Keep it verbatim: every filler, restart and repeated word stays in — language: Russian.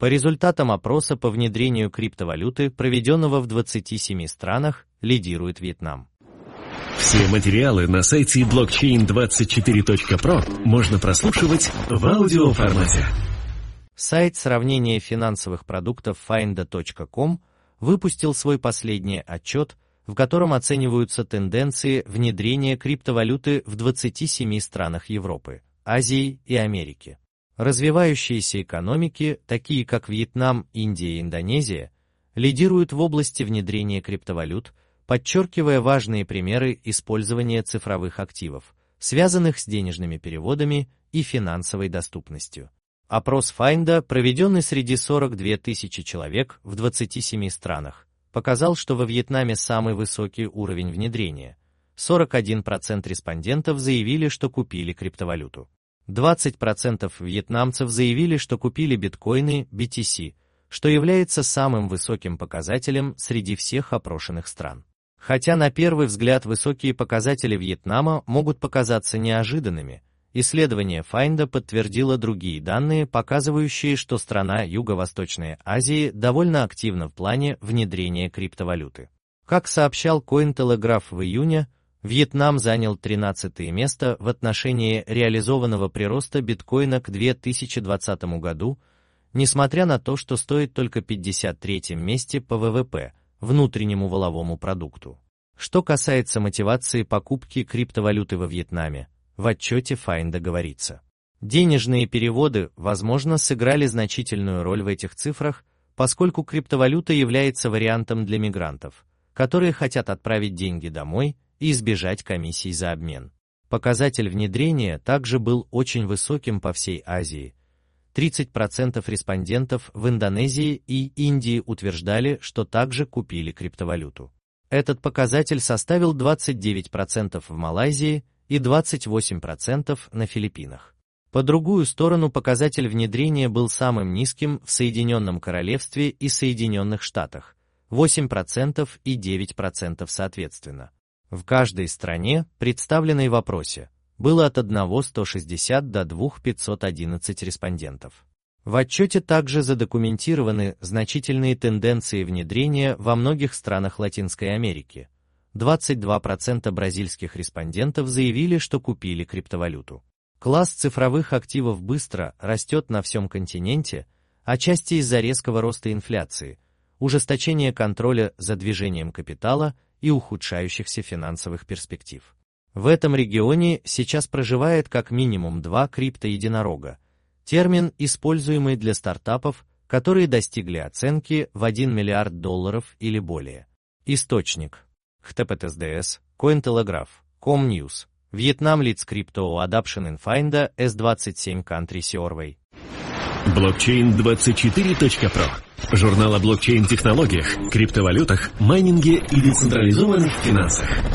По результатам опроса по внедрению криптовалюты, проведенного в двадцати семи странах, лидирует Вьетнам. Все материалы на сайте блокчейн двадцать четыре точка про можно прослушивать в аудиоформате. Сайт сравнения финансовых продуктов файнда точка ком выпустил свой последний отчет, в котором оцениваются тенденции внедрения криптовалюты в двадцати семи странах Европы, Азии и Америки. Развивающиеся экономики, такие как Вьетнам, Индия и Индонезия, лидируют в области внедрения криптовалют, подчеркивая важные примеры использования цифровых активов, связанных с денежными переводами и финансовой доступностью. Опрос Файнда, проведенный среди сорока двух тысяч человек в двадцати семи странах, показал, что во Вьетнаме самый высокий уровень внедрения. сорок один процент респондентов заявили, что купили криптовалюту. двадцать процентов вьетнамцев заявили, что купили биткоины, би ти си, что является самым высоким показателем среди всех опрошенных стран. Хотя на первый взгляд высокие показатели Вьетнама могут показаться неожиданными, исследование Файнда подтвердило другие данные, показывающие, что страна Юго-Восточной Азии довольно активна в плане внедрения криптовалюты. Как сообщал Cointelegraph в июне, Вьетнам занял тринадцатое место в отношении реализованного прироста биткоина к две тысячи двадцатому году, несмотря на то, что стоит только пятьдесят третьем месте по вэ вэ пэ, внутреннему валовому продукту. Что касается мотивации покупки криптовалюты во Вьетнаме, в отчете Файнда говорится: денежные переводы, возможно, сыграли значительную роль в этих цифрах, поскольку криптовалюта является вариантом для мигрантов, которые хотят отправить деньги домой и избежать комиссий за обмен. Показатель внедрения также был очень высоким по всей Азии. тридцать процентов респондентов в Индонезии и Индии утверждали, что также купили криптовалюту. Этот показатель составил двадцать девять процентов в Малайзии и двадцать восемь процентов на Филиппинах. По другую сторону показатель внедрения был самым низким в Соединенном Королевстве и Соединенных Штатах, восемь процентов и девять процентов соответственно. В каждой стране, представленной в опросе, было от одного ста шестидесяти до двух тысяч пятисот одиннадцати респондентов. В отчете также задокументированы значительные тенденции внедрения во многих странах Латинской Америки. двадцать два процента бразильских респондентов заявили, что купили криптовалюту. Класс цифровых активов быстро растет на всем континенте, отчасти из-за резкого роста инфляции, ужесточения контроля за движением капитала и ухудшающихся финансовых перспектив. В этом регионе сейчас проживает как минимум два криптоединорога, термин, используемый для стартапов, которые достигли оценки в один миллиард долларов или более. Источник: эйч ти ти пи эс, Cointelegraph, Comnews, Vietnam leads crypto adoption in Find эс двадцать семь Country Survey. блокчейн двадцать четыре точка про. Журнал о блокчейн-технологиях, криптовалютах, майнинге и децентрализованных финансах.